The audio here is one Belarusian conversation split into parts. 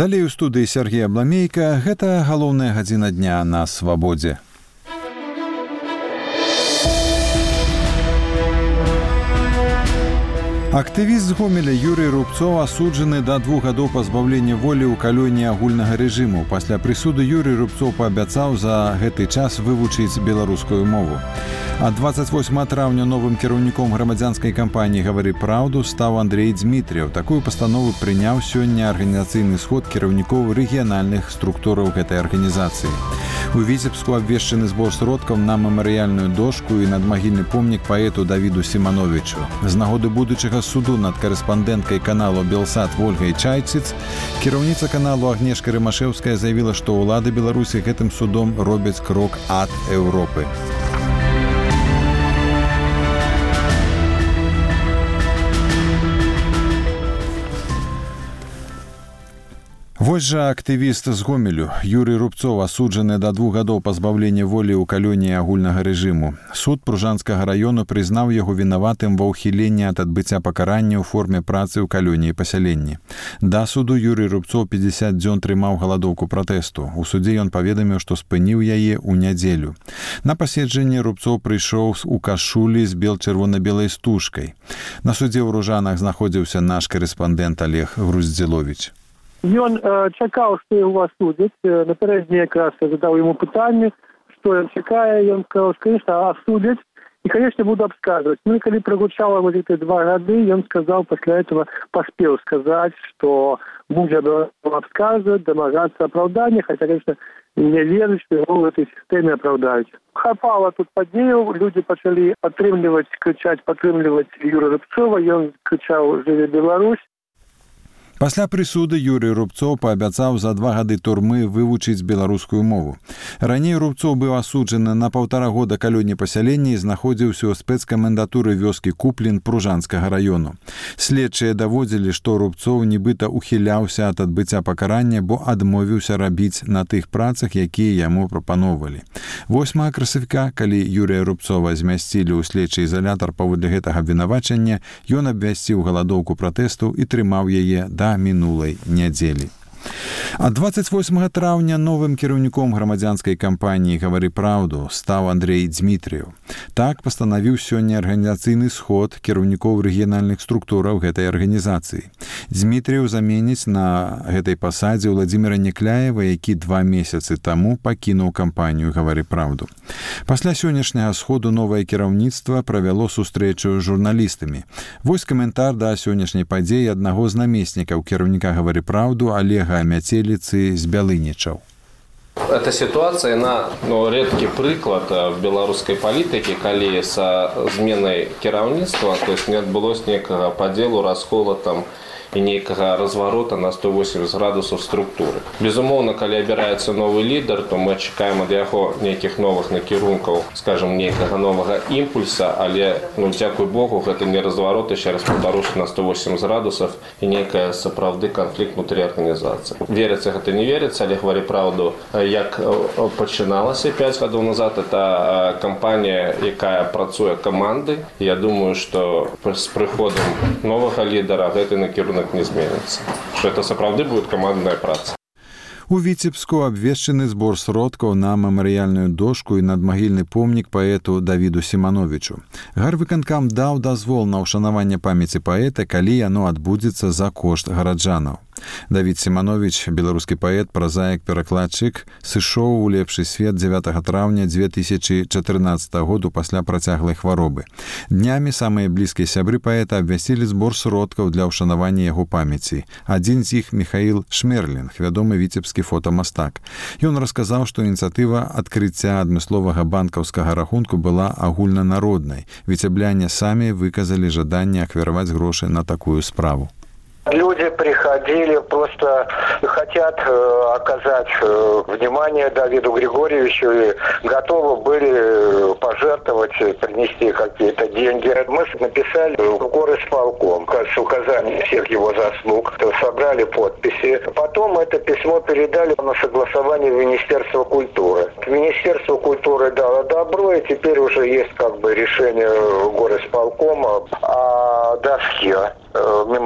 Далей у студыі Сергей Абламейка. Гэта галоўная гадзіна дня на свабодзе. Актывіст з Гомеля Юрый Рубцоў асуджаны да 2 гадоў пазбаўлення волі ў калоніі агульнага рэжыму. Пасля прысуды Юрый Рубцоў паабяцаў за гэты час вывучыць беларускую мову. А 28 траўня новым кіраўніком грамадзянскай кампаніі «Гавары праўду» стаў Андрей Дмітрыеў. Такую пастанову прыняў сёння арганізацыйны сход кіраўнікоў рэгіянальных структураў гэтай арганізацыі. У Віцебску абвешчаны збор сродкаў на мемарыяльную дошку і надмагільны помнік паэту Давіду Сімановічу. З нагоды будучага суду над карэспандэнткай каналу «Белсат» Вольгай Чайціц, кіраўніца каналу Агнешка Рымашэўская заявіла, што ўлады Беларусі гэтым судом робяць крок ад Еўропы. Вось жа актывіст з Гомелю Юрый Рубцоў асуджаны да 2 гадоў пазбаўлення волі ў калоніі агульнага рэжыму. Суд Пружанскага раёну прызнаў яго вінаватым ва ўхіленні ад адбыцця пакарання ў форме працы ў калоніі пасяленні. Да суду Юрый Рубцоў 50 дзён трымаў галадоўку пратэсту. У судзе ён паведаміў, што спыніў яе ў нядзелю. На паседжанне Рубцоў прыйшоў у кашулі з бел-чырвона-белай стужкай. На судзе ў Ружанах знаходзіўся наш карэспандэнт Олег Груздзіловіч. Ён чакаў, што яго асудзяць. Напярэдадні якраз задаў яму пытанне, што ён чакае. Ён сказаў, што, конечно, асудзяць і, конечно, буду абсказваць. Ну і калі прагучала вот эти 2 гады, ён сказаў, пасля этого паспеў сказаць, што будзе абсказваць, дамагацца апраўдання, хаця, конечно, не верыць, што яго ў гэтай сістэме апраўдаюць. Хапала тут падзеяў, людзі пачалі падтрымліваць Юрыя Рубцова, ён крычаў «Жыве Беларусь!». Пасля прысуды Юрый Рубцоў паабяцаў за 2 гады турмы вывучыць беларускую мову. Раней Рубцоў быў асуджаны на 1,5 года калоніі пасялення і знаходзіўся ў спецкамендатуры вёскі Куплін Пружанскага раёну. Следчыя даводзілі, што Рубцоў нібыта ухіляўся ад адбыцця пакарання, бо адмовіўся рабіць на тых працах, якія яму прапаноўвалі. 8 красавіка, калі Юрыя Рубцова змясцілі ў следчы ізалятар паводле гэтага абвінавачання, ён абвясціў галадоўку пратэсту і трымаў яе да мінулай нядзелі. А 28 траўня новым кіраўніком грамадзянскай кампаніі «Гавары праўду» стаў Андрей Дмітрыеў. Так пастанавіў сёння арганізацыйны сход кіраўнікоў рэгіянальных структураў гэтай арганізацыі. Дмітрыеў заменіць на гэтай пасадзе Владзіміра Някляева, які 2 месяцы таму пакінуў кампанію «Гавары праўду». Пасля сённяшняга сходу новае кіраўніцтва правяло сустрэчу з журналістамі. Вось каментар да сённяшняй падзеі аднаго з намеснікаў кіраўніка «Гавары праўду» Олега Мяцеліцы з Бялынічаў. Эта ситуация, она редкий прыклад в беларускай палітыкі, калі са зменай кіраўніцтва, то есть не адбылось некага падзелу, раскола там і нейкага разварота на 180 градусаў структуры. Безумоўна, калі абіраецца новы лідар, то мы чакаем ад яго нейкіх новых накірункаў, скажем, нейкага новага імпульса, але, дзякуй Богу, гэта не разварот, яшчэ раз паўтаруся, на 180 градусаў і нейкая сапраўды канфлікт внутры арганізацыі. Верыцца гэта не верыцца, але «Гавары праўду», як пачыналася 5 гадоў назад, это кампанія, якая працуе камандай. Я думаю, што з прыходам новага лідара гэты накірунак не зменіцца, што это сапраўды будет камандная праца. У Віцебску абвешчаны збор сродкаў на мемарыяльную дошку і надмагільны помнік паэту Давіду Сімановічу. Гарвыканкам даў дазвол на ўшанаванне памяці паэта, калі яно адбудзецца за кошт гараджанаў. Давід Сімановіч, беларускі паэт, празаік, перакладчык, сышоў у лепшы свет 9 траўня 2014 году пасля працяглай хваробы. Днямі самыя блізкія сябры паэта абвясцілі збор сродкаў для ўшанавання яго памяці. Адзін з іх Михаил Шмерлінг, вядомы віцебскі фотамастак. Ён расказаў, што ініцыятыва адкрыцця адмысловага банкаўскага рахунку была агульнанароднай. Віцебляне самі выказалі жаданне ахвяраваць грошы на такую справу. Люди приходили, просто хотят оказать внимание Давиду Григорьевичу и готовы были пожертвовать, принести какие-то деньги. Мы написали горисполком с указанием всех его заслуг, собрали подписи. Потом это письмо передали на согласование в Министерство культуры. Министерство культуры дало добро, и теперь уже есть решение горисполкома о доске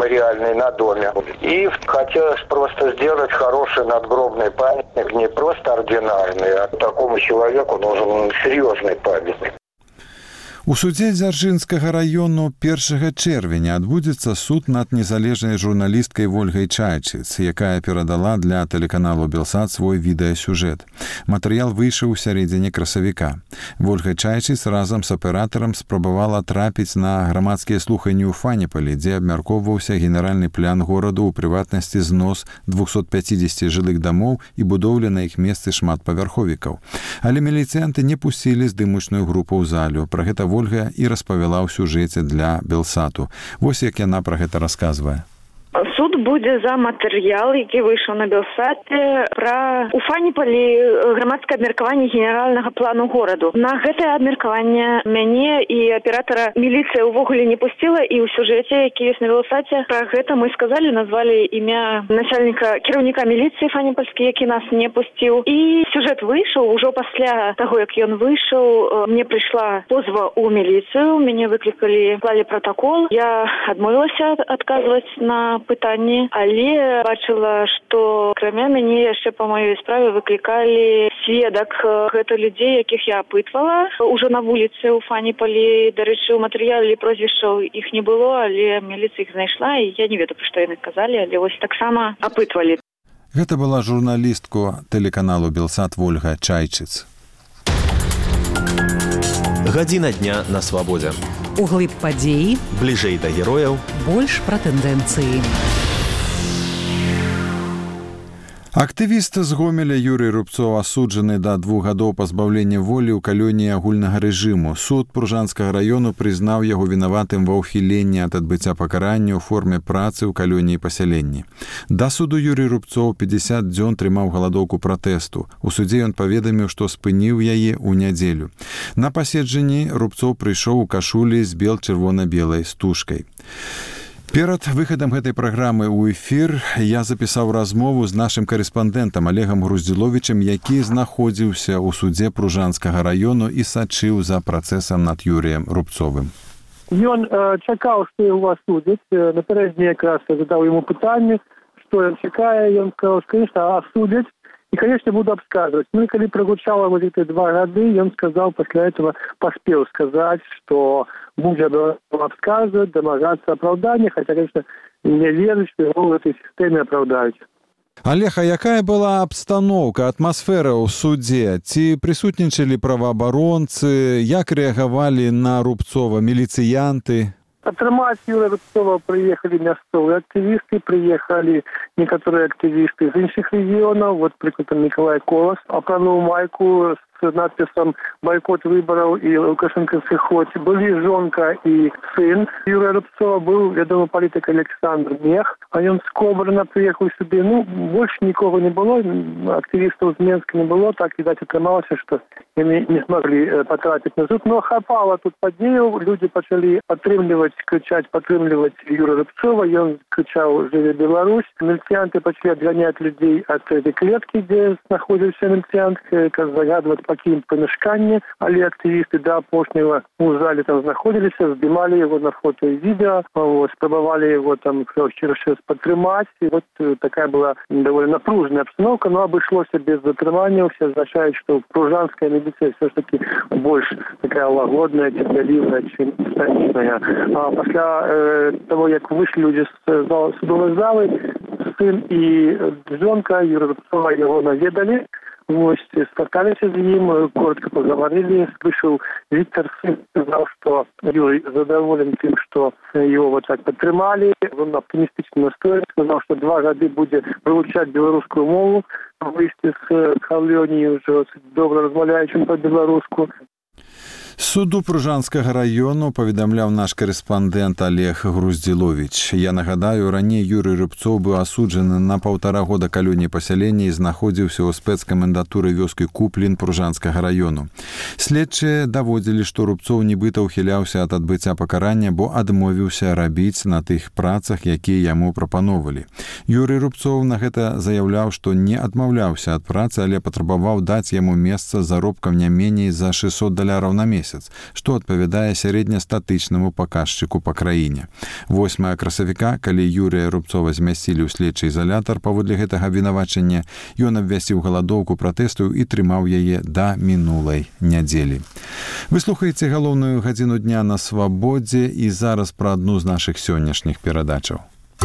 мемориальный на доме. И хотелось просто сделать хороший надгробный памятник, не просто ординарный, а такому человеку нужен серьезный памятник. У судзе Дзяржынскага раёну 1 чэрвеня адбудзецца суд над незалежнай журналісткай Вольгай Чайчыц, якая перадала для тэлеканалу «Белсат» свой відэасюжэт. Матэрыял выйшаў у сярэдзіне красавіка. Вольга Чайчыц разам з аператарам спрабавала трапіць на грамадскія слуханні ў Фаніпалі, дзе абмяркоўваўся генеральны план гораду, у прыватнасці знос 250 жылых дамоў і будоўля на іх месцы шматпавярховікаў. Але міліцыянты не пусцілі здымачную групу ў залю. Пра гэта Вольга і распавяла ў сюжэце для «Белсату». Вось як яна пра гэта расказвае. Суд будзе за матэрыял, які выйшаў на «Белсаце» пра у Фаніпалі грамадскае абмеркаванне генеральнага плану гораду. На гэтае абмеркаванне мяне і аператара міліцыя ўвогуле не пусціла, і ў сюжэце, які ёсць на «Белсаце», пра гэта мы сказалі, назвалі імя кіраўніка міліцыі фаніпальскай, які нас не пусціў. І сюжэт выйшаў, ужо пасля таго, як ён выйшаў, мне прыйшла позва ў міліцыю, мяне выклікалі, склалі пратакол. Я адмовілася адказваць на пытанні, але бачыла, што акрамя мяне яшчэ па маёй справе выклікалі сведак. Гэта людзей, якіх я апытвала ўжо на вуліцы ў Фаніпалі. Дарэчы, у матэрыяле прозвішчаў іх не было, але міліцыя іх знайшла, і я не ведаю, пра што яны казалі, але вось таксама апытвалі. Гэта была журналістка тэлеканалу «Белсат» Вольга Чайчыц. Гадзіна дня на свабодзе. Углыб падзеі, Бліжэй да герояў, больш пра тэндэнцыі. Актывіст з Гомеля Юрый Рубцоў асуджаны да 2 гадоў пазбаўлення волі ў калоніі агульнага рэжыму. Суд Пружанскага раёну прызнаў яго вінаватым ва ўхіленні ад адбыцця пакарання ў форме працы ў калоніі пасяленні. Да суду Юрый Рубцоў 50 дзён трымаў галадоўку пратэсту. У судзе ён паведаміў, што спыніў яе ў нядзелю. На паседжанні Рубцоў прыйшоў у кашулі з бел-чырвона-белай стужкай. Перад выхадам гэтай праграмы ў эфір я запісаў размову з нашым карэспандэнтам Олегам Груздзіловічам, які знаходзіўся ў судзе Пружанскага раёну і сачыў за працэсам над Юрыем Рубцовым. Ён чакаў, што яго асудзяць. Напярэдадні якраз я задаў яму пытанне, што ён чакае. Ён сказаў, што, конечно, асудзяць. И, конечно, буду обсказывать. Ну и когда прогучало вот эти 2 года, он сказал, после этого поспел сказать, что будет обсказывать, домогаться оправдания, хотя, конечно, не верю, что его в этой системе оправдают. Олег, а якая была абстаноўка, атмасфера ў судзе? Ці прысутнічалі праваабаронцы? Як рэагавалі на Рубцова міліцыянты? Атрымаць Юрия Рубцова приехали мясцовые активисты, приехали некоторые активисты из іншых регионов. Вот, прикладом, Николай Колос опранул майку с надписом «Бойкот выборов» и «Лукашенко сыхоть». Были жонка и сын Юрия Рубцова, был, ведомый политик Александр Мех. А он с Кобрина приехал сюда. Ну, больше никого не было, активистов из Минска не было. Так, видать, отрымалось, что они не смогли потратить на суд. Но хапало тут подеял, люди начали кричать, подтримливать Юрия Рубцова. И он кричал «Живи Беларусь!». Милицианты начали отгонять людей от этой клетки, где находился милициант, загадывать покинуть помешкание, але активисты до опошнего в зале там находились, снимали его на фото и видео, вот, пробовали его там через подтримать. И вот такая была довольно напруженная обстановка, но обошлось без затримания. Все означает, что пружанская милиция все-таки больше такая лагодная, терпеливая, чем столичная. А после того, как вышли люди с судовой залы, сын и жонка Юрия Рубцова его наведали. Вот, споткались с ним, коротко поговорили. Вышел Виктор, сын, сказал, что Юрий задоволен тем, что его вот так подтримали. Он оптимистично настроен, сказал, что 2 года будет выучать белорусскую мову. Вместе с колонией уже добро размовляющим по-белоруску. Суду Пружанскага раёну паведамляў наш карэспандэнт Олег Груздзіловіч. Я нагадаю, раней Юрый Рубцоў быў асуджаны на 1,5 года калоніі пасялення і знаходзіўся ў спецкамендатуры вёскі Куплін Пружанскага раёну. Следчыя даводзілі, што Рубцоў нібыта ўхіляўся ад адбыцця пакарання, бо адмовіўся рабіць на тых працах, якія яму прапановалі. Юрый Рубцоў на гэта заяўляў, што не адмаўляўся ад працы, але патрабаваў даць яму месца з заробкам не меней за $600 на месяц. месяц, што адпавядае сярэднестатычнаму паказчыку па краіне. 8 красавіка, калі Юрыя Рубцова змясцілі ў следчы ізалятар паводле гэтага абвінавачання, ён абвясціў галадоўку пратэсту і трымаў яе да мінулай нядзелі. Вы слухаеце галоўную гадзіну дня на Свабодзе і зараз пра адну з нашых сённяшніх перадачаў.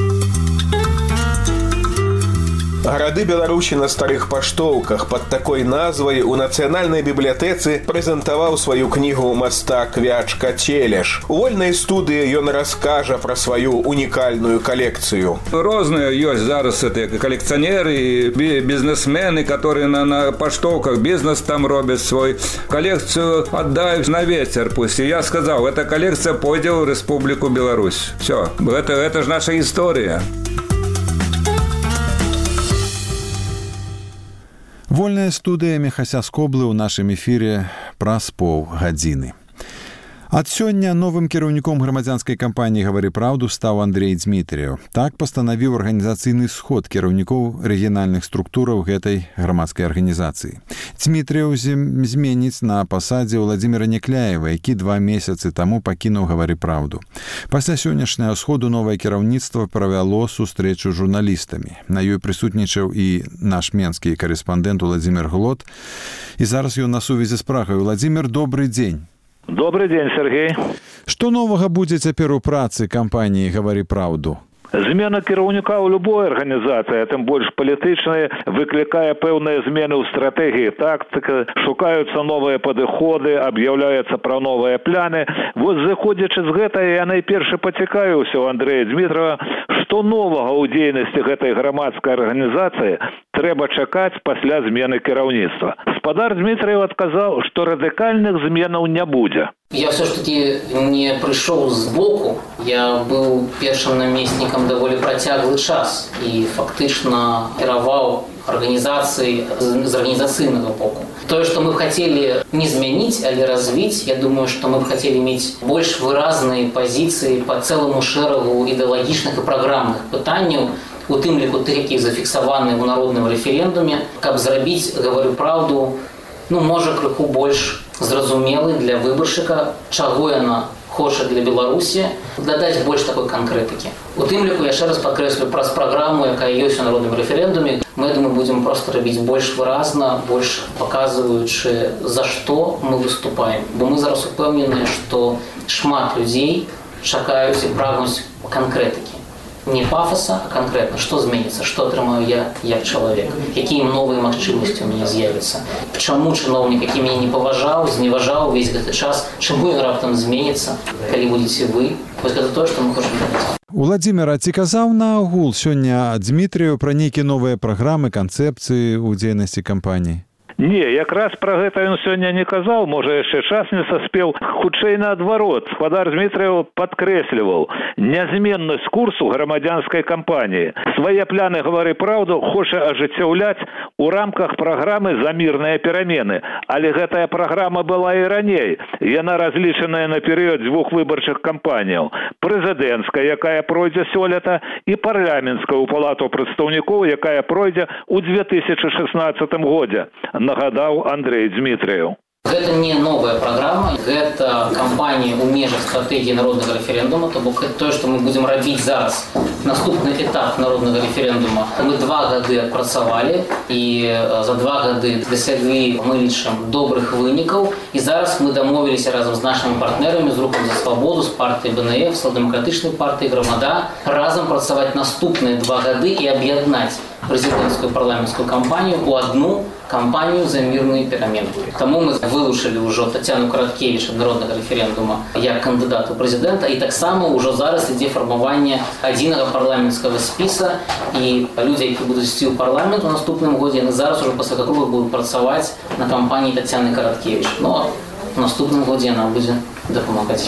Гарады Беларусі на старых паштоўках пад такой назвай у Нацыянальнай бібліятэцы прэзентаваў сваю кнігу мастак Вячка Целеш. У вольнай студыі ён раскажа пра сваю унікальную калекцыю. Розныя ёсць зараз калекцыянеры, бізнесмены, которые на паштоўках бізнес там робяць свой. Калекцыю аддаюць на ветер пусть. И я сказал, эта коллекция пойдет в Республику Беларусь. Все, это же наша история. Вольная студыя Міхася Скоблы ў нашым эфіры праз паўгадзіны. Ад сёння новым кіраўніком грамадзянскай кампаніі «Гавары праўду» стаў Андрей Дзмітрыеў. Так пастанавіў арганізацыйны сход кіраўнікоў рэгіянальных структураў гэтай грамадскай арганізацыі. Дзмітрыеў зменіць на пасадзе Владзіміра Някляева, які 2 месяцы таму пакінуў «Гавары праўду». Пасля сённяшняга сходу новае кіраўніцтва правяло сустрэчу з журналістамі. На ёй прысутнічаў і наш менскі карэспандэнт Владзімір Глот. І зараз ён на сувязі з Прагай. Владзімір, добрый дзень. Добрый день, Сергей. Што новага будзе цяпер у працы кампаніі «Гавары праўду»? Змена кіраўніка ў любой арганізацыі, тым больш палітычнай, выклікае пэўныя змены ў стратэгіі, тактыка, шукаюцца новыя падыходы, аб'яўляецца пра новыя пляны. Вот заходзячы з гэтай, я найперш пацікаюся ў Андрэя Дзмітрыева, што новага ў дзейнасці гэтай грамадскай арганізацыі трэба чакаць пасля змены кіраўніцтва. Гаспадар Дзмітрыеў адказаў, што радыкальных зменаў не будзе. Я все-таки не пришел сбоку, я был першим наместником довольно протяглый час и фактично кіраваў организации з организационного боку. То, что мы хотели не изменить, а развить, я думаю, что мы бы хотели иметь больше выразные позиции по целому шэрагу идеологичных и программных пытаний, у тым ліку тых, які зафіксаваны ў народным рэферэндуме, каб зрабіць «Гавару праўду», можа крыху больш зразумелы для выбаршчыка, чаго яна хоча для Беларусі, дадаць больш такой канкрэтыкі. У тым ліку, яшчэ раз падкрэслю праз праграму, якая ёсць у народным рэферэндуме, мы, я думаю, будзем проста рабіць больш выразна, больш паказваючы, за што мы выступаем. Бо мы зараз упэўненыя, што шмат людзей чакаюць і прагнуць канкрэтыкі. Не пафоса, а конкретно, что зменится, что атрымаю я як чалавек, якія новыя магчымасці ў мяне з'явяцца. Чаму чыноўнік, які мяне не паважаў, зневажаў увесь гэты час, чаму ён раптам зменіцца, калі будзеце вы? Вось гэта тое, што мы хочам дадаць. Владзімір, а ці казаў наогул сёння Дзмітрыеў пра нейкія новыя праграмы, канцэпцыі ў дзейнасці кампаніі? Не, якраз пра гэта ён сёння не казаў, можа яшчэ час не саспеў, хутчэй наадварот. Гаспадар Дзмітрыеў падкрэсліваў нязменнасць курсу грамадзянскай кампаніі. Свае пляны «Гавары праўду» хоча ажыццяўляць у рамках праграмы «За мірныя перамены». Але гэтая праграма была і раней. Яна разлічаная на перыяд 2 выбарчых кампаніяў. Прэзідэнцкая, якая пройдзе сёлета, і парламенцкая ў Палату прадстаўнікоў, якая пройдзе ў 2016 годзе. Нагадаў Андрей Дзмітрыеў. Гэта не новая праграма, гэта кампанія ў межах стратэгіі народнага рэферэндума, то бок тое, што мы будзем рабіць зараз. Наступны этап народнага рэферэндума мы 2 гады адпрацавалі і за 2 гады дасяглі, мы лічым, добрых вынікаў. І зараз мы дамовіліся разам з нашымі партнерамі, з Рухам за свабоду, з партыяй БНФ, з Дэмакратычнай партыяй Грамада, разам працаваць наступныя 2 гады і аб'яднаць прэзідэнцкую парламенцкую кампанію ў адну кампанію «За мірныя перамены». Таму мы вылучылі ўжо Тацяну Караткевіч ад народнага рэферэндума як кандыдата ў прэзідэнта, і таксама ўжо зараз ідзе фармаванне адзінага парламенцкага спіса, і людзі, які будуць ісці ў парламент у наступным годзе, яны зараз ужо пасля круга будуць працаваць на кампаніі Тацяны Караткевіч. Ну, а ў наступным годзе яна будзе дапамагаць.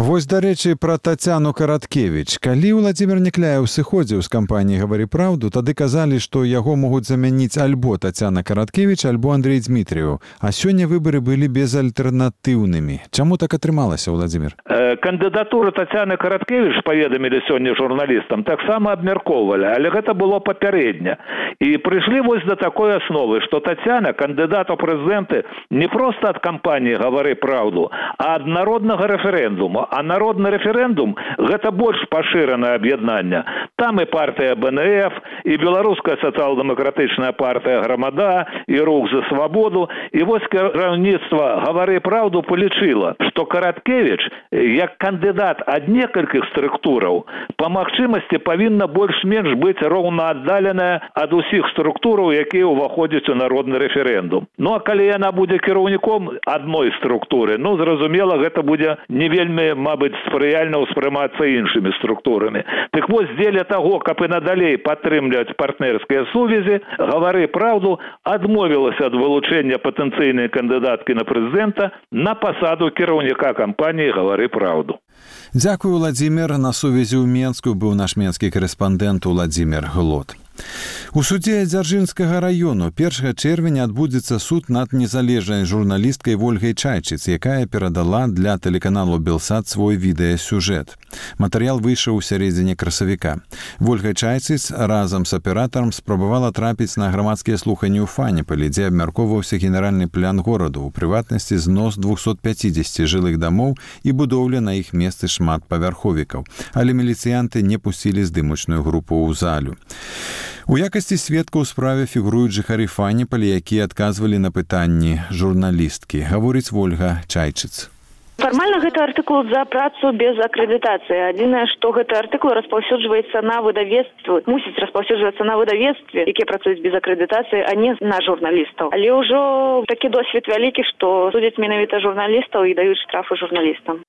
Вось, дарэчы, пра Тацяну Караткевіч. Калі Владзімір Някляеў сыходзіў з кампаніі «Гавары праўду», тады казалі, што яго могуць замяніць альбо Тацяна Караткевіч, альбо Андрэй Дзмітрыеў. А сёння выбары былі безальтэрнатыўнымі. Чаму так атрымалася, Владзімір? Кандыдатуру Тацяны Караткевіч, паведамілі сёння журналістам, таксама абмяркоўвалі, але гэта было папярэдне. І прыйшлі вось да такой асновы, што Тацяна, кандыдат у прэзідэнты, не проста ад кампаніі «Гавары праўду», а ад народнага рэферэндуму. А народны рэферэндум – гэта больш пашыранае аб'яднанне. Там і партыя БНФ, і Беларуская сацыял-дэмакратычная партыя «Грамада», і Рух за свабоду. І вось кіраўніцтва «Гавары праўду» палічыла, што Караткевіч, як кандыдат ад некалькіх структураў, па магчымасці павінна больш-менш быць роўна аддаленая ад усіх структураў, якія ўваходзяць у народны рэферэндум. Ну, а калі яна будзе кіраўніком адной структуры, ну, зразумела, гэта будзе не вельмі, мабыць, спрыяльна ўспрымацца іншымі структурамі. Так вось, дзеля таго, каб і надалей падтрымліваць партнерскія сувязі, «Гавары праўду» адмовілася ад вылучэння патэнцыйнай кандыдаткі на прэзідэнта на пасаду кіраўніка кампаніі «Гавары праўду». Дзякую, Владзімір. На сувязі ў Менску быў наш менскі карэспандэнт Владзімір Глот. У судзе Дзяржынскага раёну 1 чэрвеня адбудзецца суд над незалежнай журналісткай Вольгай Чайчыц, якая перадала для тэлеканалу «Белсат» свой відэасюжэт. Матэрыял выйшаў у сярэдзіне красавіка. Вольга Чайчыц разам з аператарам спрабавала трапіць на грамадскія слуханні ў Фаніпалі, дзе абмяркоўваўся генеральны план гораду, у прыватнасці знос 250 жылых дамоў і будоўля на іх месцы шматпавярховікаў. Але міліцыянты не пусцілі здымачную групу ў залю. У якасці сведка ў справе фігуруюць жыхары Фаніпалі, якія адказвалі на пытанні журналісткі. Гаворыць Вольга Чайчыц. Фармальна гэты артыкул за працу без акрэдытацыі. Адзінае, што гэты артыкул распаўсюджваецца на выдавецтве, мусіць распаўсюджвацца на выдавецтве, якія працуюць без акрэдытацыі, а не на журналістаў. Але ўжо такі досвед вялікі, што судзяць менавіта журналістаў і даюць штрафы журналістам.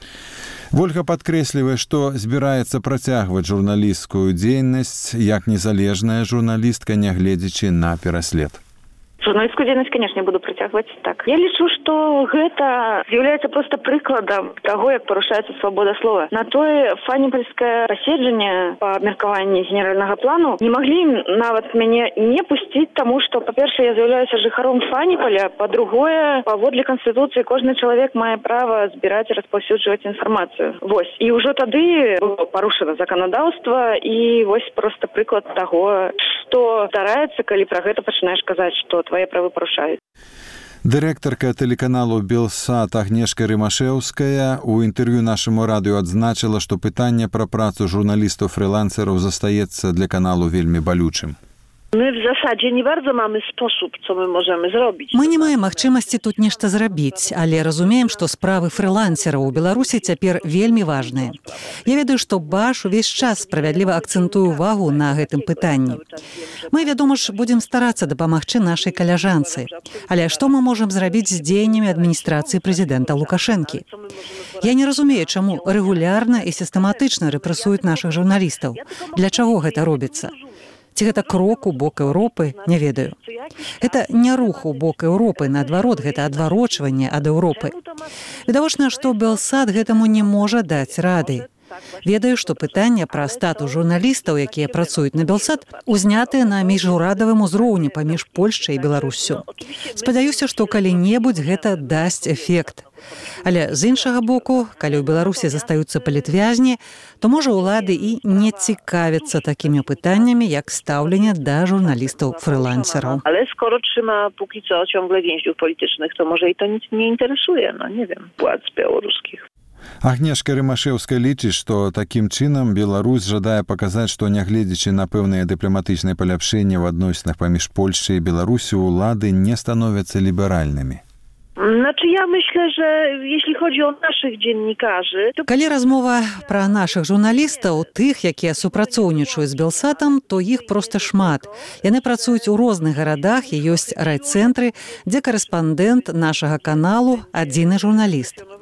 Вольга падкрэслівае, што збіраецца працягваць журналісцкую дзейнасць як незалежная журналістка, нягледзячы на пераслед. Журналістскую дзейнасць, канешне, буду працягваць так. Я лічу, што гэта з'яўляецца проста прыкладам таго, як парушаецца свабода слова. На тое фаніпальскае паседжанне па абмеркаванні генеральнага плану не маглі нават мяне не пусціць, таму што, па-першае, я з'яўляюся жыхаром Фаніпаля, па-другое, паводле Канстытуцыі кожны чалавек мае права збіраць і распаўсюджваць інфармацыю. Вось. І ўжо тады было парушана заканадаўства, і вось проста прыклад таго, што здараецца, калі пра гэта пачынаеш казаць, што твае правы парушаюць. Дырэктарка тэлеканалу «Белсат» Агнешка Рымашэўская у інтэрв'ю нашаму радыё адзначыла, што пытанне пра працу журналістаў-фрылансераў застаецца для каналу вельмі балючым. My w zasadzie nie bardzo mamy sposób, co my możemy zrobić. Мы не маем магчымасці тут нешта зрабіць, але разумеем, што справы фрылансераў у Беларусі цяпер вельмі важныя. Я ведаю, што БАШ увесь час справядліва акцэнтуе ўвагу на гэтым пытанні. Мы, вядома ж, будзем старацца дапамагчы нашай каляжанцы. Але што мы можам зрабіць з дзеяннямі адміністрацыі прэзідэнта Лукашэнкі? Я не разумею, чаму рэгулярна і сістэматычна рэпрэсуюць нашых журналістаў. Для чаго гэта робіцца? Ці гэта крок у бок Еўропы, не ведаю. Гэта не рух у бок Еўропы, наадварот, гэта адварочванне ад Еўропы. Відавочна, што Белсат гэтаму не можа даць рады. Ведаю, што пытанне пра статус журналістаў, якія працуюць на Белсат, узнятыя на міжурадавым узроўні паміж Польшчай і Беларуссю. Спадзяюся, што калі-небудзь гэта дасць эфект. Але з іншага боку, калі ў Беларусі застаюцца палітвязні, то можа ўлады і не цікавяцца такімі пытаннямі, як стаўленне да журналістаў-фрылансераў. Але скоро trzyma póki co ciągle więźniów politycznych, to może i to nic nie interesuje, no nie wiem, władz białoruskich. Агнешка Рымашэўская лічыць, што такім чынам Беларусь жадае паказаць, што нягледзячы на пэўныя дыпламатычныя паляпшэнні ў адносінах паміж Польшчай і Беларусю, улады не становяцца ліберальнымі. Znaczy ja myślę, że jeśli chodzi o naszych dziennikarzy... To... Калі размова пра нашых журналістаў, тых, якія супрацоўнічаюць з Белсатам, то іх проста шмат. Яны працуюць у розных гарадах і ёсць райцэнтры, дзе карэспандэнт нашага каналу адзіны журналіст.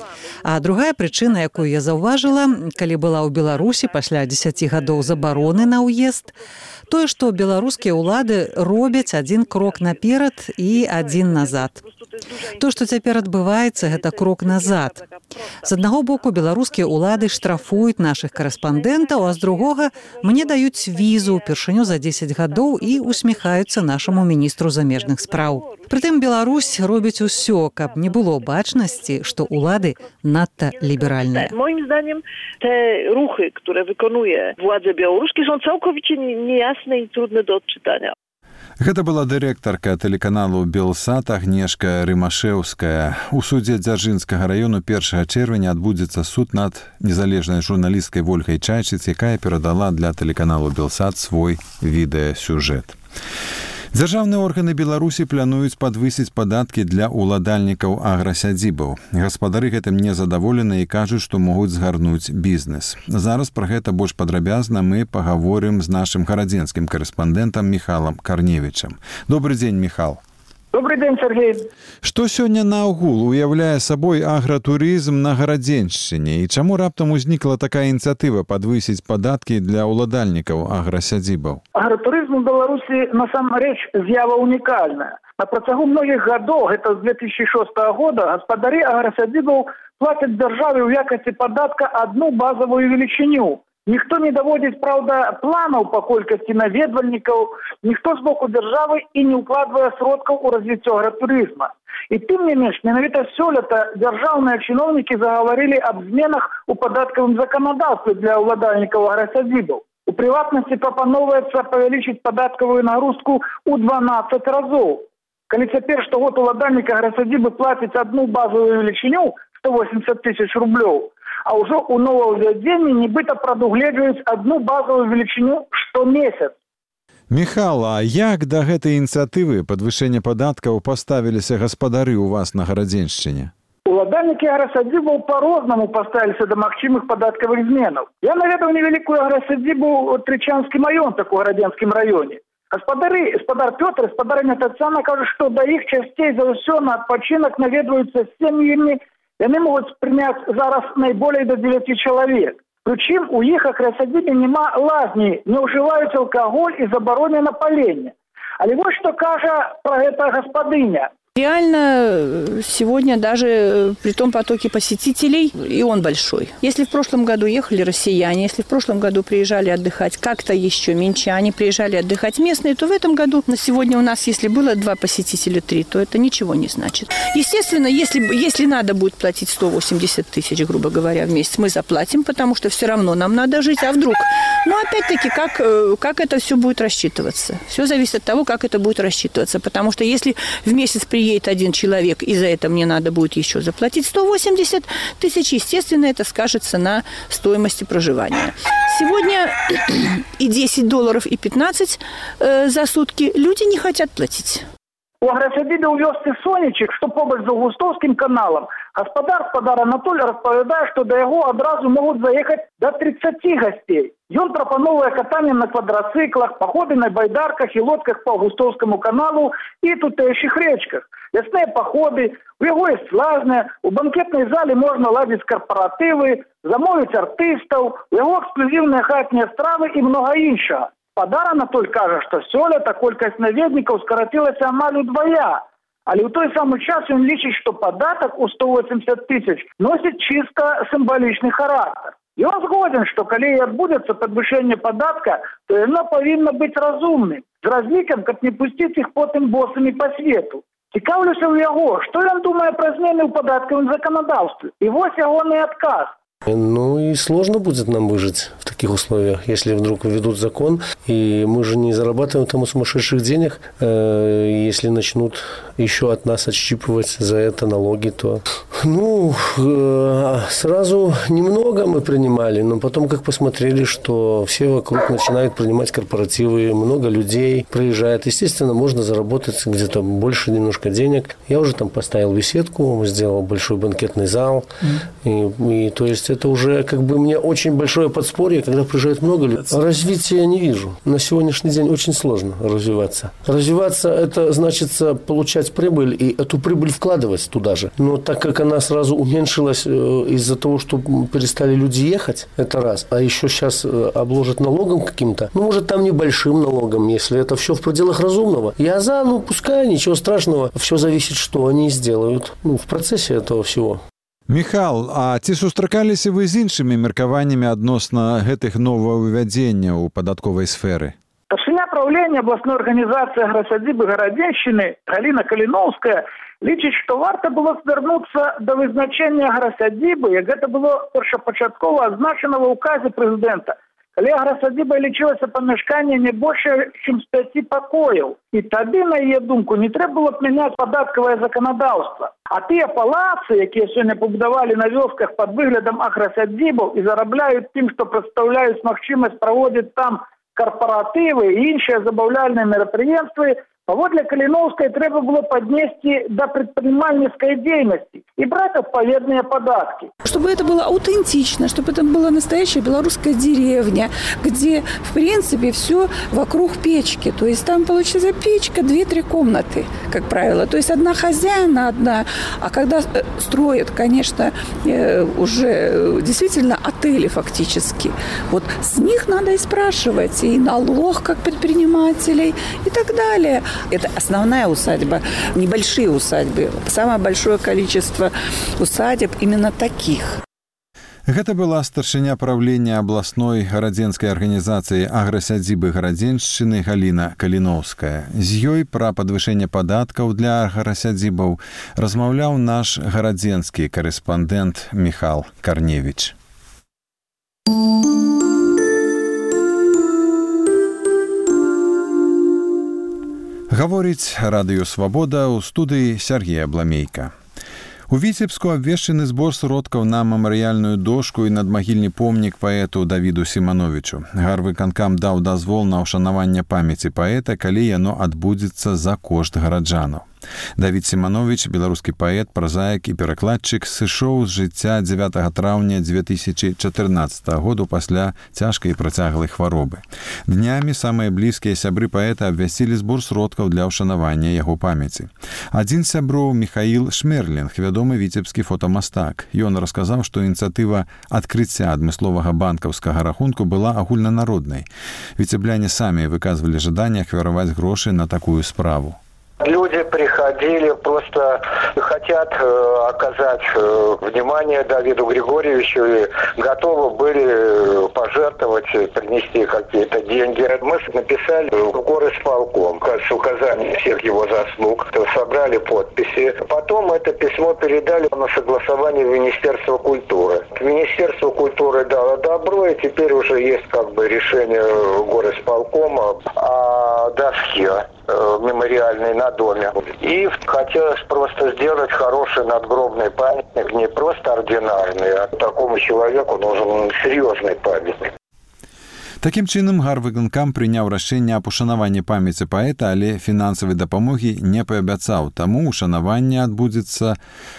А другая прычына, якую я заўважыла, калі была ў Беларусі пасля 10 гадоў забароны на ўезд, тое, што беларускія ўлады робяць адзін крок наперад і адзін назад. То, што цяпер адбываецца, гэта крок назад. З аднаго боку, беларускія ўлады штрафуюць нашых карэспандэнтаў, а з другога мне даюць візу ўпершыню за 10 гадоў і усміхаюцца нашаму міністру замежных спраў. Прытым Беларусь робіць усё, каб не было бачнасці, што ўлады надта ліберальныя. Moim zdaniem te ruchy, które wykonuje władze białoruskie, są całkowicie niejasne i trudne do odczytania. Гэта была дырэктарка тэлеканалу «Белсат» Агнешка Рымашэўская. У судзе Дзяржынскага раёну 1 чэрвеня адбудзецца суд над незалежнай журналісткай Вольгай Чайчыц, якая перадала для тэлеканалу «Белсат» свой відэасюжэт. Дзяржаўныя органы Беларусі плануюць падвысіць падаткі для ўладальнікаў аграсядзібаў. Гаспадары гэтым незадаволены і кажуць, што могуць згарнуць бізнес. Зараз пра гэта больш падрабязна мы пагаворым з нашым гарадзенскім карэспандэнтам Міхалам Карневічам. Добрый дзень, Міхал. Добрый день, Сергей. Што сёння наогул уяўляе сабой агратурызм на Гарадзеншчыне і чаму раптам узнікла такая ініцыятыва падвысіць падаткі для ўладальнікаў аграсядзібаў? Агратурызм у Беларусі насамрэч з'ява унікальная. На працягу многіх гадоў, гэта з 2006 года, гаспадары аграсядзібаў плацяць дзяржаве ў якасці падатка адну базавую велічыню. Ніхто не даводзіць, праўда, планаў па колькасці наведвальнікаў, ніхто з боку дзяржавы і не ўкладвае сродкаў у развіццё агратурызма. І тым не менш, менавіта сёлета дзяржаўныя чыноўнікі загаварылі аб зменах у падаткавым заканадаўстве для ўладальнікаў аграсядзібаў. У прыватнасці прапаноўваецца павялічыць падаткавую нагрузку ў 12 разоў. Калі цяпер штогод уладальнік аграсядзібы плаціць адну базовую велічыню 180 тысяч рублёў, а ўжо ў новаўвядзенні нібыта прадугледжваюць адну базовую велічыню штомесяц. Міхал, а як да гэтай ініцыятывы падвышэння падаткаў паставіліся гаспадары ў вас на Гарадзеншчыне? Уладальнікі аграсядзібаў па-рознаму паставіліся да магчымых падаткавых зменаў. Я наведаў невялікую аграсядзібу Трычанскі маёнтак у Гарадзенскім раёне. Гаспадары, гаспадар Пётр, гаспадарыня Тацяна кажуць, што да іх часцей за ўсё на адпачынак наведваюцца з сем'ямі. Яны могуць прыняць зараз найболей до 9 чалавек. Прычым у іх аграсядзібе няма лазні, не ўжываюць алкаголь і забаронена паленне. Але вось што кажа пра гэта гаспадыня. Реально сегодня даже при том потоке посетителей, и он большой. Если в прошлом году ехали россияне, если в прошлом году приезжали отдыхать как-то еще минчане, приезжали отдыхать местные, то в этом году на сегодня у нас, если было 2 посетителя, 3, то это ничего не значит. Естественно, если надо будет платить 180 тысяч, грубо говоря, в месяц, мы заплатим, потому что все равно нам надо жить. А вдруг? Но опять-таки, как это все будет рассчитываться? Все зависит от того, как это будет рассчитываться. Потому что если в месяц приедет один человек, и за это мне надо будет еще заплатить 180 тысяч, естественно, это скажется на стоимости проживания. Сегодня и $10, и 15 за сутки люди не хотят платить. У аграсядзібе ў вёсцы Сонечек, што побач з Аўгустоўскім каналам, гаспадар Анатоль распавядае, што да яго адразу могуць заехаць да 30 гасцей. Ён прапановвае катанне на квадрацыклах, паходы на байдарках і лодках па Аўгустоўскаму каналу і тутэйшых рэчках. Лясныя паходы, у яго ёсць лазня, у банкетнай зале можна ладзіць карпаратывы, замовіць артыстаў, у яго эксклюзіўныя хатнія стравы і многа іншага. Гаспадар Анатоль кажа, што сёлета колькасць наведнікаў скарацілася амаль удвая, але ў той самы час ён лічыць, што падатак у 180 тысяч носіць чыста сімвалічны характар. І он згоден, што калі і адбудзецца падвышэнне падатка, то яно павінна быць разумным, з разлікам, каб не пусціць іх потым босамі па свету. Цікаўлюся ў яго, што ён думае пра змены ў падаткавым заканадаўстве. І вось ягоны адказ. Ну и сложно будет нам выжить в таких условиях, если вдруг введут закон, и мы же не зарабатываем там сумасшедших денег, если начнут еще от нас отщипывать за это налоги, то... Ну, сразу немного мы принимали, но потом как посмотрели, что все вокруг начинают принимать корпоративы, много людей приезжает. Естественно, можно заработать где-то больше немножко денег. Я уже там поставил беседку, сделал большой банкетный зал, и то есть это уже как бы мне очень большое подспорье, Когда приезжает много людей, развития я не вижу. На сегодняшний день очень сложно развиваться. Развиваться – это значит получать прибыль и эту прибыль вкладывать туда же. Но так как она сразу уменьшилась из-за того, что перестали люди ехать, это раз. А еще сейчас обложат налогом каким-то. Ну, может, там небольшим налогом, если это все в пределах разумного. Я за, пускай, ничего страшного. Все зависит, что они сделают. В процессе этого всего. Михал, а ці сустракаліся вы з іншымі меркаваннямі адносна гэтых новаўвядзенняў у падатковай сферы? Старшыня правления областной организации агросадибы Городенщины Галина Калиновская лічыць, што варта было звярнуцца да вызначэння агросадибы, як гэта было першапачаткова азначана ва ўказе прэзідэнта. Калі агросадиба лічылася памяшканне не больше, чым з 5 пакояў. І тады, на яе думку, не трэба было мяняць падаткавае заканадаўства. А тыя палацы, якія сёння пабудавалі на вёсках пад выглядам агросадибаў і зарабляюць тым, што прадстаўляюць магчымасць праводзіць там карпаратывы і іншыя забаўляльныя мерапрыемствы, паводле Калиновской трэба было поднести до предпринимательской деятельности и брать отповедные податки. Чтобы это было аутентично, чтобы это была настоящая белорусская деревня, где, в принципе, все вокруг печки. То есть там получится печка, 2-3 комнаты, как правило. То есть одна хозяина, одна. А когда строят, конечно, уже действительно отели фактически, вот с них надо и спрашивать, и налог как предпринимателей, и так далее. Это основная усадьба, небольшие усадьбы. Самое большое количество усадеб именно таких. Гэта была старшыня правлення абласной гарадзенскай арганізацыі аграсядзібы Гарадзеншчыны Галіна Каліновская. З ёй пра падвышэнне падаткаў для аграсядзібаў размаўляў наш гарадзенскі карэспандэнт Міхал Карневіч. Гаворыць Радыё Свабода ў студыі Сергея Бламейка. У Віцебску абвешчаны збор сродкаў на мемарыяльную дошку і надмагільны помнік паэту Давіду Сімановічу. Гарвыканкам даў дазвол на ўшанаванне памяці паэта, калі яно адбудзецца за кошт гараджанаў. Давід Сімановіч, беларускі паэт, празаік і перакладчык, сышоў з жыцця 9 траўня 2014 году пасля цяжкай і працяглай хваробы. Днямі самыя блізкія сябры паэта абвясцілі збор сродкаў для ўшанавання яго памяці. Адзін з сяброў Міхаіл Шмерлінг, вядомы віцебскі фотамастак. Ён расказаў, што ініцыятыва адкрыцця адмысловага банкаўскага рахунку была агульнанароднай. Віцебляне самі выказвалі жаданне ахвяраваць грошы на такую справу. Люди приходили, просто хотят оказать внимание Давиду Григорьевичу и готовы были пожертвовать, принести какие-то деньги. Мы написали в горисполком с указанием всех его заслуг, собрали подписи. Потом это письмо передали на согласование в Министерство культуры. Министерство культуры дало добро, и теперь уже есть решение горисполкома о доске мемориальный на доме. И хотелось просто сделать хороший надгробный памятник, не просто ординарный, а такому человеку нужен серьезный памятник. Такім чынам, гарвыканкам прыняў рашэнне аб ушанаванні памяці паэта, але фінансавай дапамогі не паабяцаў. Таму ушанаванне адбудзецца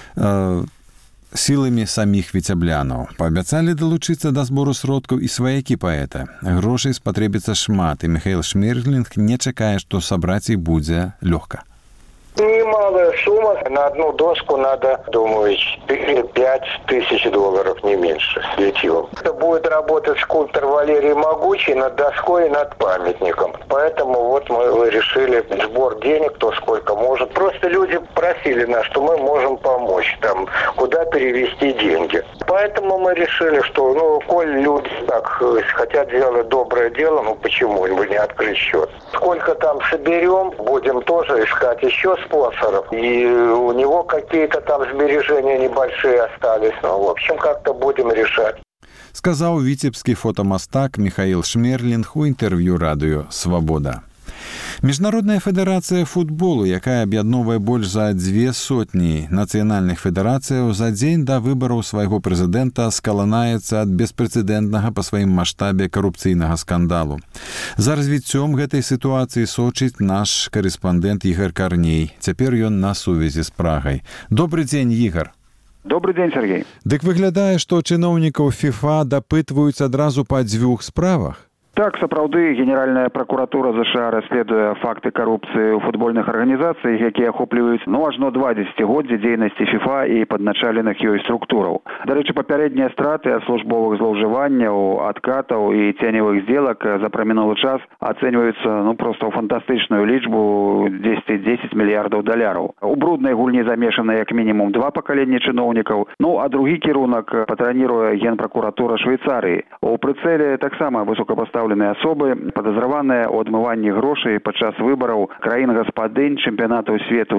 сіламі саміх віцяблянаў. Паабяцалі далучыцца да збору сродкаў і сваякі паэта. Грошай спатрэбіцца шмат, і Міхаіл Шмерлінг не чакае, што сабраць іх будзе лёгка. Немалая сумма. На одну доску надо, думаю, 4-5 тысяч долларов, не меньше, с литьем. Это будет работать скульптор Валерий Могучий над доской и над памятником. Поэтому вот мы решили сбор денег, кто сколько может. Просто люди просили нас, что мы можем помочь, там, куда перевести деньги. Поэтому мы решили, что, коль люди так хотят делать доброе дело, почему бы не открыть счет. Сколько там соберем, будем тоже искать еще спонсоров. И у него какие-то там сбережения небольшие остались. В общем, как-то будем решать. Сказаў віцебскі фотамастак Міхаіл Шмерлінг у інтэрв'ю радыё «Свабода». Міжнародная федэрацыя футболу, якая аб'ядноўвае больш за 200 нацыянальных федэрацыяў, за дзень да выбараў свайго прэзідэнта скаланаецца ад беспрэцэдэнтнага па сваім маштабе карупцыйнага скандалу. За развіццём гэтай сітуацыі сочыць наш карэспандэнт Ігар Карней. Цяпер ён на сувязі з Прагай. Добры дзень, Ігар. Добрый день, Сергей. Дык выглядае, што чыноўнікаў ФІФА дапытваюць адразу па 2 справах. Так, сапраўды, Генеральная прокуратура США расследуе факты коррупции у футбольных организаций, якія охоплююць, ажно 2 десятигоддзі дзейнасці ФІФА і падначаленых ёй структураў. Дарэчы, папярэднія страты ад службовых злоўжыванняў, адкатаў і ценевых сделак за прамінулы час ацэньваюцца просто ў фантастычную лічбу 10 мільярдаў даляраў. У бруднай гульні замешаны як мінімум 2 пакаленні чыноўнікаў, а другі кірунак патраніруе Генпракуратура Швейцарыі. У прыцэле таксама высокапастаўленыя асобы, падазраваныя ў адмыванні грошай падчас выбараў краін-гаспадынь чэмпіянатаў свету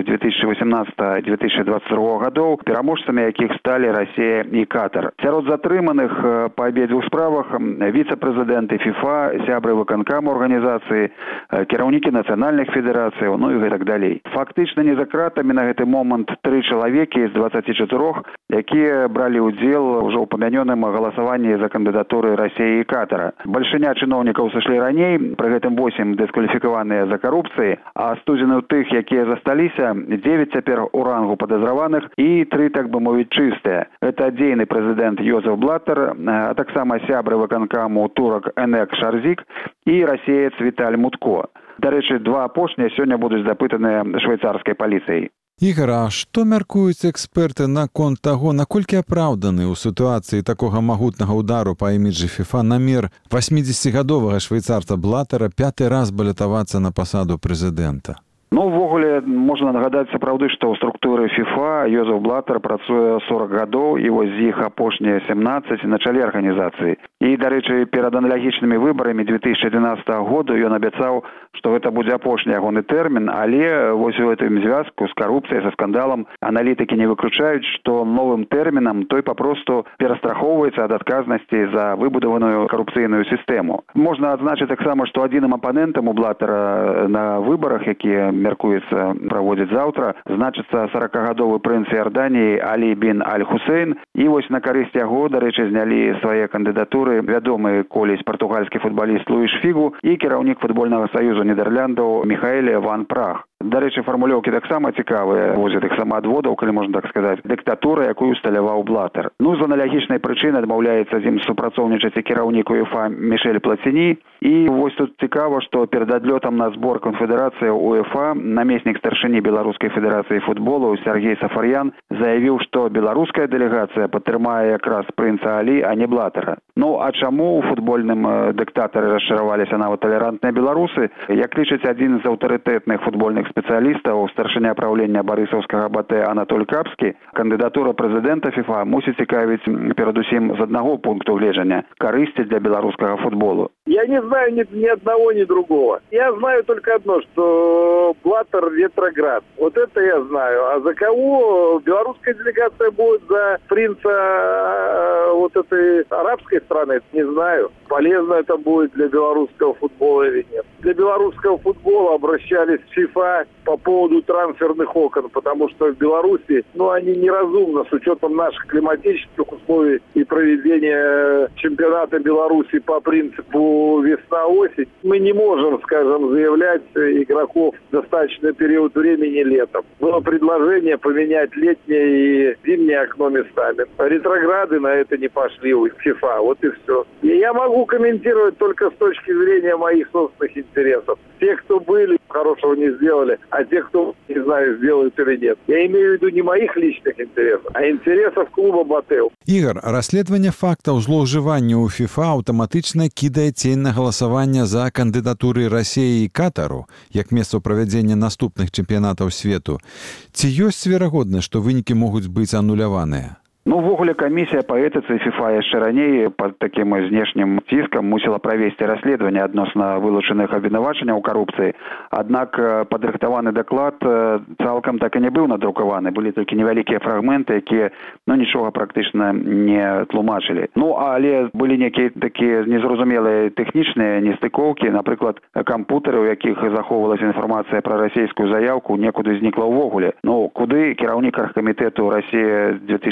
2018-2022 гадоў, пераможцамі якіх сталі Расія і Катар. Сярод затрыманых па абедзвюх справах віцэ-прэзідэнты ФІФА, сябры выканкаму арганізацыі, кіраўнікі нацыянальных федэрацыяў, і гэтак далей. Фактычна не за кратамі на гэты момант 3 чалавекі з 24, якія бралі ўдзел ужо ў памянёным галасаванні за кандыдатуры Расіі і Катара. Бальшыня чыноўнікаў сышлі раней, пры гэтым 8 дыскваліфікаваныя за карупцыі, а студзены ў тых, якія засталіся, 9 цяпер у рангу падазраваных і 3, так бы мовіць, чыстыя. Гэта дзейны прэзідэнт Йозеф Блаттер, а таксама сябры выканкаму турак Энек Шарзік і расеец Віталь Мутко. Дарэчы, 2 апошнія сёння будуць дапытаныя швейцарскай паліцыяй. Ігор, а што мяркуюць эксперты наконт таго, наколькі апраўданы ў сітуацыі такога магутнага ўдару па іміджы ФІФА намер 80-гадовага швейцарца Блаттера 5-й раз балятавацца на пасаду прэзідэнта? Увогуле, можна нагадаць сапраўды, што ў структуры ФІФА Йозеф Блаттер працуе 40 гадоў, і вось з іх апошнія 17 на чале арганізацыі. І, дарэчы, перад аналагічнымі выбарамі 2011 году ён абяцаў, што гэта будзе апошні ягоны тэрмін, але вось у гэтым звязку з карупцыяй, са скандалам аналітыкі не выключаюць, што новым тэрмінам той папросту перастрахоўваецца ад адказнасці за выбудаваную карупцыйную сістэму. Можна адзначыць таксама, што адзіным апанентам у Блаттера на выбарах, якія мяркуецца праводзіць заўтра, значыцца 40-гадовы прынц Іорданіі Алі бін Аль-Хусейн. І вось на карысць яго, дарэчы, знялі свае кандыдатуры вядомы колісь партугальскі футбаліст Луіш Фігу і кіраўнік футбольнага саюзу Нідэрляндаў Міхаэль ван Прах. Дарэчы, фармулёўкі таксама цікавыя, вось гэтых самаадводаў, калі можна так сказаць, дыктатура, якую усталяваў Блаттер. З аналагічнай прычыны адмаўляецца з ім супрацоўнічаць і кіраўнік УЕФА Мішель Плаціні. І вось тут цікава, што перад адлётам на збор канфедэрацыі УЕФА намеснік старшыні Беларускай федэрацыі футболу Сергей Сафарьян заявіў, што беларуская дэлегацыя падтрымае якраз прынца Алі, а не Блаттера. А чаму ў футбольным дыктатары расчараваліся нават талерантныя беларусы? Як лічыць адзін з аўтарытэтных футбольных спецыялістаў, старшыня правлення барысаўскага БТ Анатоль Капскі, кандыдатура прэзідэнта ФІФА мусіць цікавіць перадусім з аднаго пункту гледжання – карысці для беларускага футболу. Я не знаю ни одного, ни другого. Я знаю только одно, что Блаттер ретроград. Вот это я знаю. А за кого белорусская делегация будет? За принца вот этой арабской страны? Не знаю. Полезно это будет для белорусского футбола или нет. Для белорусского футбола обращались в ФИФА по поводу трансферных окон, потому что в Беларуси, они неразумно с учетом наших климатических условий и проведения чемпионата Беларуси по принципу весна-осень. Мы не можем, скажем, заявлять игроков в достаточный период времени летом. Было предложение поменять летнее и зимнее окно местами. Ретрограды на это не пошли у ФИФА. Вот и все. И я могу комментировать только с точки зрения моих собственных интересов. Те, кто были, хорошего не сделали, а те, кто, не знаю, сделают или нет. Я имею в виду не моих личных интересов, а интересов клуба «Батэл». Ігор, расследаванне фактаў злоўжывання ў ФІФА аўтаматычна кідае цень на галасаванне за кандыдатуры Расіі і Катару як месца правядзення наступных чэмпіянатаў свету. Ці ёсць верагоднасць, што вынікі могуць быць ануляваныя? Увогуле камісія па этыцы ФІФА яшчэ раней пад такім знешнім ціскам мусіла правесці расследаванне адносна вылучаных абвінавачанняў у карупцыі. Аднак падрыхтаваны даклад цалкам так і не быў надрукаваны. Былі толькі невялікія фрагменты, якія нічога практычна не тлумачылі. Але былі некія такія незразумелыя тэхнічныя нестыкоўкі. Напрыклад, кампутары, у якіх захоўвалася інфармацыя пра расійскую заяўку, некуды знікла ўвогуле. Куды кіраўнік аргкамітэту Расія 2018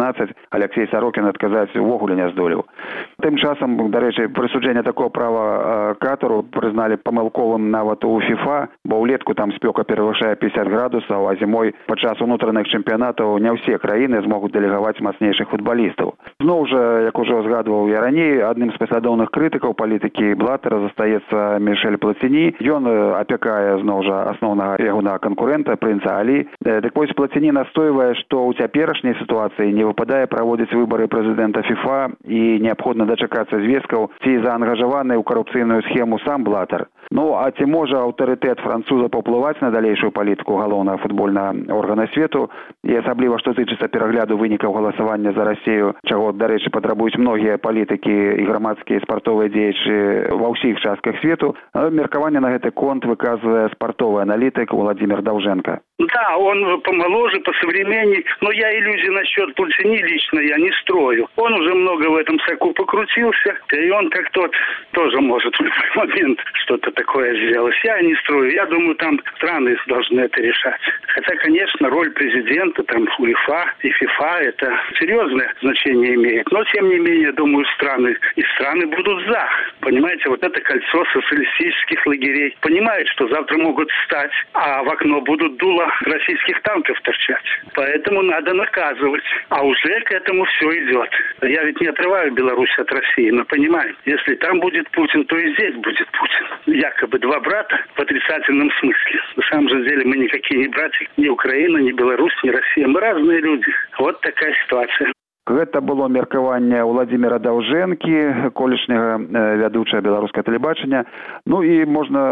17, Алексей Сорокин адказаць увогуле не здолеў. Тым часам, дарэчы, прысуджэнне такого права катару прызналі памылковым нават у ФІФА, бо ўлетку там спёка перавышае 50 градусаў, а зімой падчас унутраных чэмпіянатаў не ўсе краіны змогуць дэлегаваць мацнейшых футбалістаў. Зноў жа, як ужо згадваў я раней, адным з паслядоўных крытыкаў палітыкі Блаттера застаецца Мішэль Плаціні. Ён апякае зноў жа асноўнага ягонага канкурэнта прынца Алі. Дык вось Плаціні настойвае, што ў цяперашняй сітуацыі не выпадае праводзіць выбары прэзідэнта ФІФА і неабходна дачакацца звесткаў, ці заангажаваны ў карупцыйную схему сам Блаттер. Ну, а ці можа аўтарытэт француза паўплываць на далейшую палітыку галоўнага футбольнага органа свету, і асабліва што тычыцца перагляду вынікаў галасавання за Расію, чаго, дарэчы, патрабуюць многія палітыкі і грамадскія і спартовыя дзеячы ва ўсіх частках свету. Меркаванне на гэты конт выказвае спартовы аналітык Владимир Долженко. Да, он помоложе, посовременней, но я иллюзий насчет Платини лично я не строю. Он уже много в этом соку покрутился, и он как тот тоже может в любой момент что-то такое сделать. Я не строю. Я думаю, там страны должны это решать. Хотя, конечно, роль президента, там, УЕФА и ФИФА, это серьезное значение имеет. Но, тем не менее, думаю, страны будут за. Понимаете, вот это кольцо социалистических лагерей. Понимают, что завтра могут встать, а в окно будут дула российских танков торчать. Поэтому надо наказывать. А уже к этому все идет. Я ведь не отрываю Беларусь от России, но понимаю, если там будет Путин, то и здесь будет Путин. Якобы два брата в отрицательном смысле. На самом же деле мы никакие не братья. Ни Украина, ни Беларусь, ни Россия. Мы разные люди. Вот такая ситуация. Гэта было меркаванне Владимира Долженкі, колішняга вядучага беларускага тэлебачання. Ну і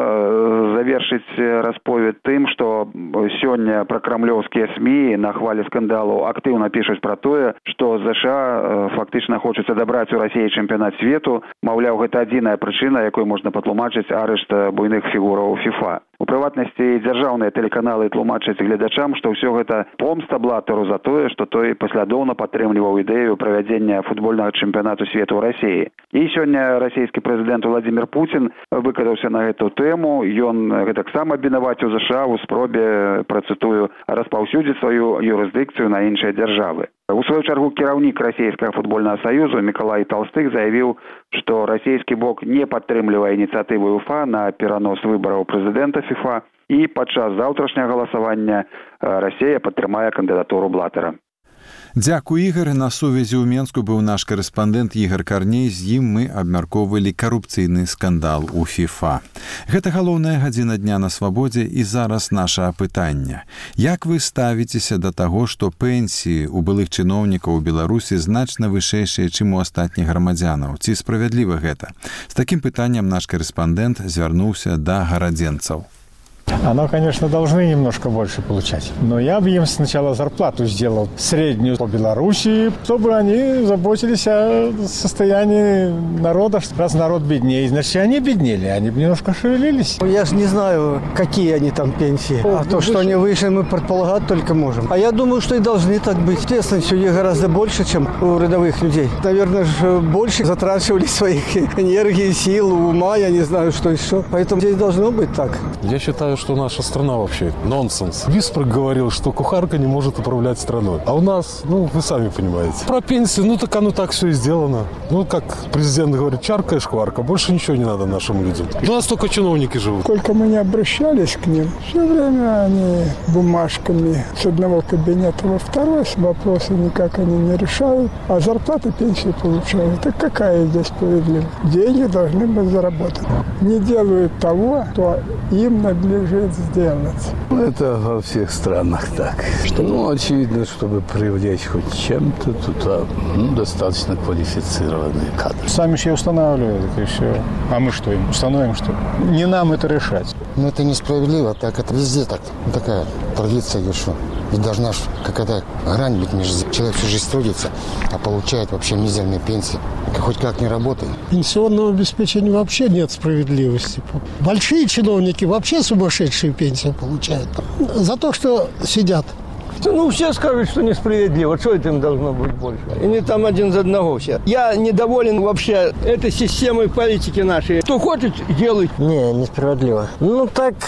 можна завершыць расповед тым, што сёння пракрамлёўскія СМІ на хвале скандалу актыўна пішуць пра тое, што ЗША фактычна хочуць адабраць у Расіі чэмпіянат свету. Маўляў, гэта адзіная прычына, якой можна патлумачыць арышт буйных фігураў ФІФА. У прыватнасці дзяржаўныя тэлеканалы тлумачаць гледачам, што ўсё гэта помста Блаттеру за тое, што той паслядоўна падтрымліваў ідэю правядзення футбольнага чэмпіянату свету ў Расіі. І сёння расійскі прэзідэнт Владимир Путин выказаўся на гэту тэму. Ён гэтаксама абвінаваціў ЗША ў спробе, працытую, распаўсюдзіць сваю юрысдыкцыю на іншыя дзяржавы. У сваю чаргу кіраўнік расійскага футбольнага саюзу Мікалай Талстых заявіў, што расійскі бок не падтрымлівае ініцыятыву УЕФА на перанос выбараў прэзідэнта ФІФА, і падчас заўтрашняга галасавання Расія падтрымае кандыдатуру Блаттера. Дзякуй, Ігар. На сувязі ў Менску быў наш карэспандэнт Ігар Карней. З ім мы абмяркоўвалі карупцыйны скандал у ФІФА. Гэта галоўная гадзіна дня на свабодзе, і зараз наша апытанне. Як вы ставіцеся да таго, што пенсіі ў былых чыноўнікаў у Беларусі значна вышэйшыя, чым у астатніх грамадзянаў? Ці справядліва гэта? З такім пытаннем наш карэспандэнт звярнуўся да гарадзенцаў. Оно, конечно, должны немножко больше получать. Но я бы им сначала зарплату сделал среднюю по Белоруссии, чтобы они заботились о состоянии народа. Раз народ беднее, значит, они беднели, они бы немножко шевелились. Я же не знаю, какие они там пенсии. А то, что они выше, мы предполагать только можем. А я думаю, что и должны так быть. Ответственность у них гораздо больше, чем у рядовых людей. Наверное, больше затрачивали своих энергий, сил, ума, я не знаю, что еще. Поэтому здесь должно быть так. Я считаю, что наша страна вообще нонсенс. Бисмарк говорил, что кухарка не может управлять страной. А у нас, вы сами понимаете. Про пенсию, так оно так все и сделано. Как президент говорит, чарка и шкварка. Больше ничего не надо нашим людям. У нас только чиновники живут. Сколько мы не обращались к ним, все время они бумажками с одного кабинета во второй, вопросы никак они не решают, а зарплаты, пенсии получают. Так какая здесь справедливость? Деньги должны быть заработаны. Не делают того, что им надлежит сделать. Это во всех странах так. Очевидно, чтобы привлечь хоть чем-то, туда достаточно квалифицированные кадры. Сами же устанавливают это все. А мы что им? Установим, что не нам это решать. Это несправедливо, так это везде так. Такая традиция, что ведь должна какая-то грань быть между человек всю жизнь трудится, а получает вообще мизерные пенсии. Хоть как не работает. Пенсионного обеспечения вообще нет справедливости. Большие чиновники вообще сумасшедшие пенсии получают. За то, что сидят. Все скажут, что несправедливо. Что это им должно быть больше? Они там один за одного все. Я недоволен вообще этой системой политики нашей. Кто хочет, делает. Не, несправедливо. Так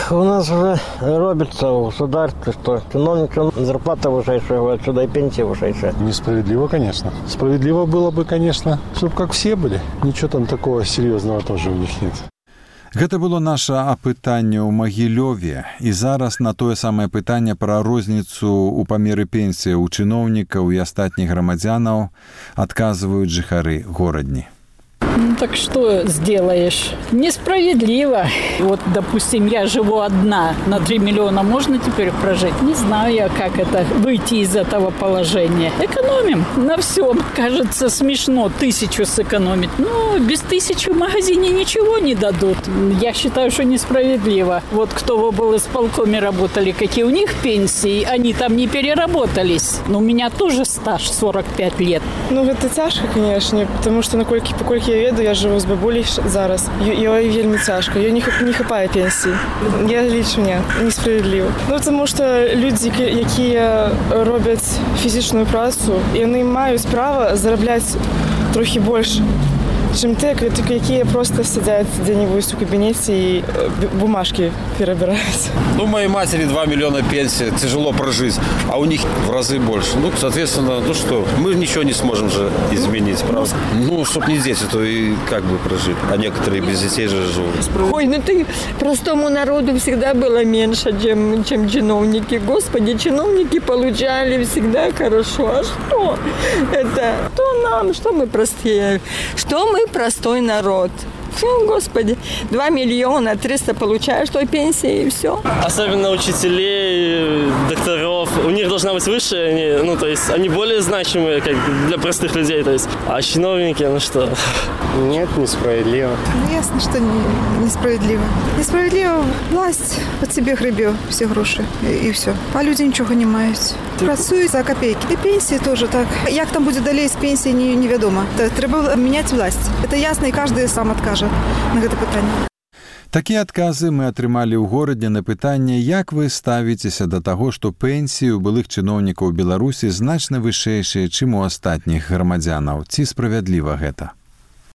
У нас уже робится в государстве, что чиновникам зарплата вышайшая, отсюда и пенсия вышайшая. Несправедливо, конечно. Справедливо было бы, конечно, чтобы как все были. Ничего там такого серьезного тоже у них нет. Гэта было наше апытанне ў Магілёве. І зараз на тое самае пытанне пра розніцу ў памеры пенсіі ў чыноўнікаў і астатніх грамадзянаў адказваюць жыхары горадні. Ну так что сделаешь? Несправедливо. Вот, допустим, я живу одна, на 3 миллиона можно теперь прожить? Не знаю я, как это, выйти из этого положения. Экономим на всем. Кажется, смешно 1000 сэкономить. Но без 1000 в магазине ничего не дадут. Я считаю, что несправедливо. Вот кто в облсполкоме работали, какие у них пенсии, они там не переработались. Но у меня тоже стаж 45 лет. Ну, это тяжко, конечно, потому что, поколькі я ведаю, я живу з бабулей зараз. Ёй вельмі цяжка, ёй не хапае пенсії. Я лічу, несправедливо. Ну, тому що люди, які роблять фізичну працю, вони мають право заробляти трохи більше, чим те, які просто сидять где-нибудь у кабинете и бумажки перебирают. Ну, моей матери 2 миллиона пенсии, тяжело прожить, а у них в разы больше. Ну, соответственно, ну что, мы ничего не сможем же изменить, правда? Ну, чтоб не дети, то и как бы прожить. А некоторые без детей же живут. Ой, ну ты простому народу всегда было меньше, чем чиновники. Господи, чиновники получали всегда хорошо. А что это? Что нам? Что мы простые? Что мы простой народ? Господи, 2 миллиона 300 получаешь той пенсии и все. Особенно учителей, докторов, у них должна быть выше, ну то есть они более значимые, как для простых людей, то есть, а чиновники, ну что? Нет, несправедливо. Ну, ясно, что несправедливо. Несправедливо, власть под себе гребе все гроши и все. А люди ничего не мають. Працюють за копейки. И пенсии тоже так. Як там будет далее с пенсией, неведомо. Треба менять власть. Это ясно, и каждый сам откажет на гэта пытанне. Такія адказы мы атрымалі ў горадзе на пытанне, як вы ставіцеся да таго, што пенсіі ў былых чыноўнікаў Беларусі значна вышэйшыя, чым у астатніх грамадзянаў. Ці справядліва гэта?